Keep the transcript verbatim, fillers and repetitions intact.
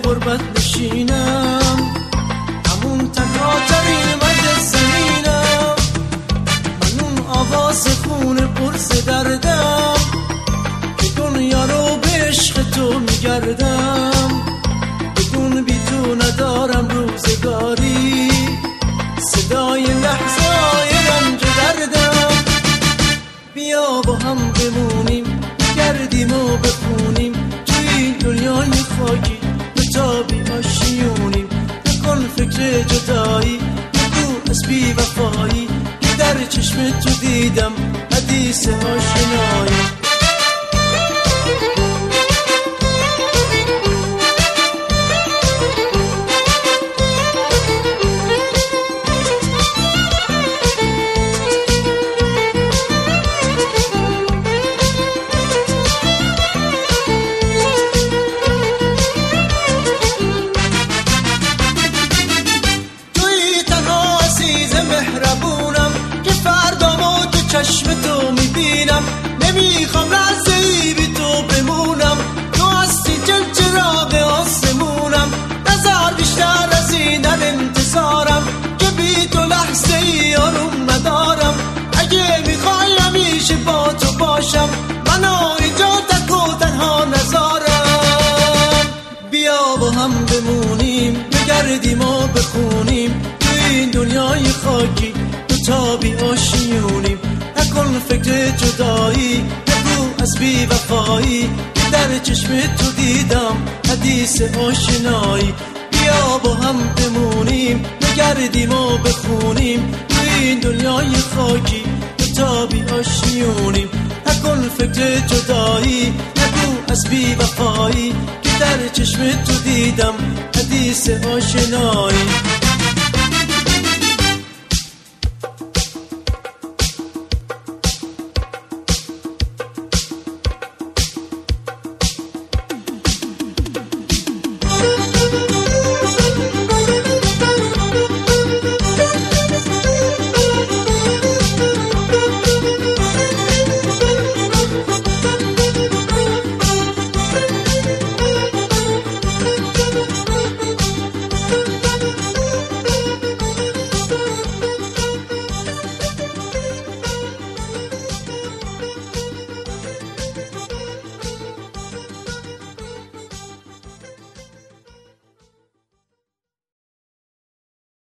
غربت نشینم، همون تنها ترین مرد زمینم، من اون آواز خون پرس دردم که دنیا رو به عشق تو میگردم، بدون بی تو ندارم روزگاری، صدای لحظه های رنج دردم. بیا با هم بمونیم، بگردیم و بخونیم توی دنیای خاکی، بتابی آشیونیم، نکن فکر جدایی، بگو از بی وفایی که در چشم تو دیدم حدیث آشنایی. چشم تو میبینم، نمیخوام لحظه ای بی تو بمونم، تو هستی چل چراغ آسمونم، نظر بیشتر از این در انتظارم که بی تو لحظه ای آروم ندارم. اگه میخوای همیشه با تو باشم، منو اینجا تک و تنها نذارم. بیا با هم بمونیم، بگردیم و بخونیم توی این دنیای خاکی، دوتابی آشیونیم، نکن فکر جدایی، بگو از بی وفایی که در چشم تو دیدم حدیث آشنایی. بیا با هم بمونیم، بگردیم و بخونیم توی این دنیای خاکی، دوتابی آشیونیم، نکن فکر جدایی، بگو از بی وفایی که در چشم تو دیدم حدیث آشنایی.